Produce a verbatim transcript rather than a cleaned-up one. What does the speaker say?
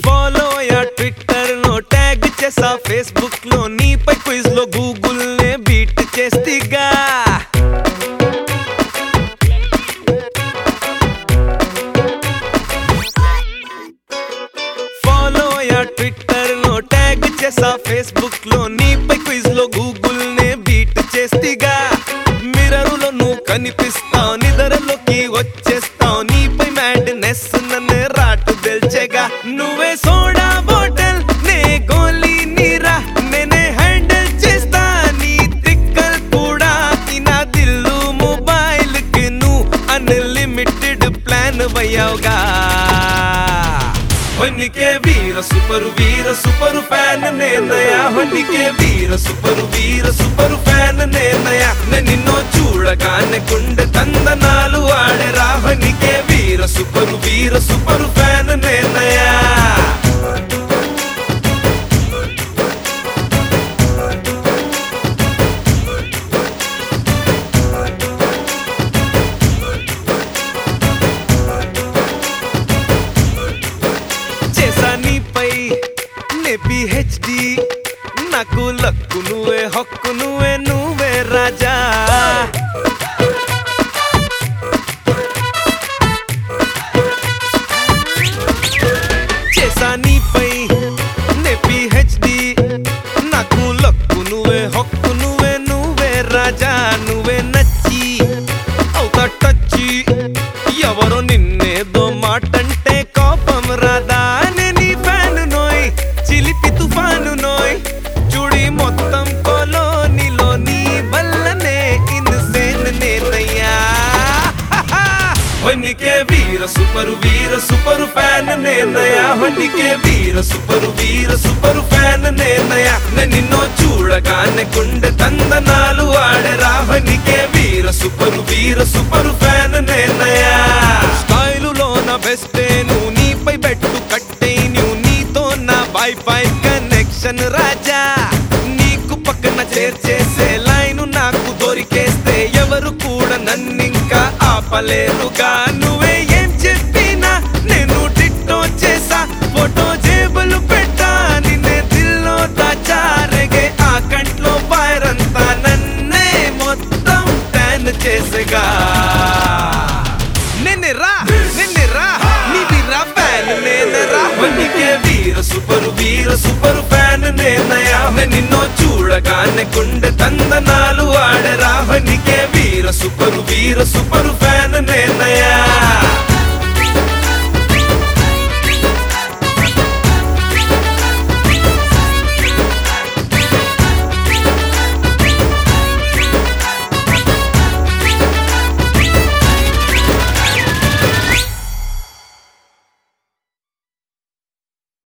follow యా Twitter లో tag చేసా ఫేస్బుక్ లో నీపై క్విజ్ లో గూగుల్ నే బీట్ చేస్తిగా ఫాలో యా ట్విట్టర్ లో ట్యాగ్ చేసా ఫేస్బుక్ లో నీపై క్విజ్ లో గూగుల్ నే బీట్ చేస్తిగా మిర్రర్ లో నువ్వు కనిపిస్తావు నిద్రలోకి వచ్చేస్తావు నీపై మ్యాడ్నెస్ నన్ను రాటు తెల్చేగా నువ్వే సోడా బాటిల్ నే గోలీ నీరా నేనే హ్యాండిల్ చేస్తా నీ తిక్కల్ కూడా నా దిల్లు మొబైల్ కి నువ్వు అన్లిమిటెడ్ ప్లాన్ వయ్యావుగా ಹೊನ್ನಿಕೆ ವೀರ ಸೂಪರು ವೀರ ಸೂಪರು ಫ್ಯಾನ್ ನೇನಯ ಹೊನ್ನಿಕೆ ವೀರ ಸೂಪರು ವೀರ ಸೂಪರು ಫ್ಯಾನ್ ನೇನಯ నిన్నో చూడగానే గుండె తందనాలు ఆడేరా ಹೊನ್నిಕೆ ವೀರ సూపరు ವೀರ సూపరు ఫ్యాన్ ನೇనయ పిహెచ్డి నాకు లక్కు నువ్వే హక్కు నువ్వే నువ్వే రాజా చేసా నీపై నే పిహెచ్డి నాకు లక్కు నువ్వే హక్కు నువ్వే నువ్వే రాజా నువ్వే నచ్చి అవుతా టచ్చి ఎవరో నిన్నేదో మాటంటే కోపం రాదా చిలిపి తుఫాను నోయ్ చూడి మొత్తం కొలోనిలో నీ వల్లనే ఇన్సేన్ నేనయ్యా ಹೊನ್ನಿಕೆ ವೀರ సూపరు వీర సూపరు ఫ్యాన్ నేనయ్యా ಹೊನ್నిಕೆ ವೀರ సూపరు వీర సూపరు ఫ్యాన్ నేనయ్యా నిన్నో చూడగానే గుండె తందనాలు ఆడేరా ಹೊನ್నిಕೆ ವೀರ సూపరు వీర సూపరు ఫ్యాన్ నేనయ్యా స్టైలులో నా బెస్టే నువ్వు నీపై బెట్టు కట్టే నువ్వు నీతో నా వైఫై కనెక్షన్ రాజా నీకు పక్కన చేర్చేసే లైను నాకు దొరికేస్తే ఎవరు కూడా నన్నింకా ఆపలేరుగా నువ్వే ఏం చెప్పినా నేను డిట్టో చేసా ఫోటో జేబులు పెట్టా నిన్నే దిల్లో దాచారెగే ఆ కంట్లో వైరంతా నన్నే మొత్తం ట్యాన్ చేసేగా నిన్నే రా నిన్నే రా నీది రా ఫ్యాన్ నేనే రా ಹೊನ್ನಿಕೆ ವೀರ సూపరు వీర సూపరు ఫ్యాన్ నేనయ్యా నిన్నో చూడగానే గుండె తందనాలు ఆడేరా ಹೊನ್నిಕೆ ವೀರ సూపరు వీర సూపరు ఫ్యాన్ నేనయ్యా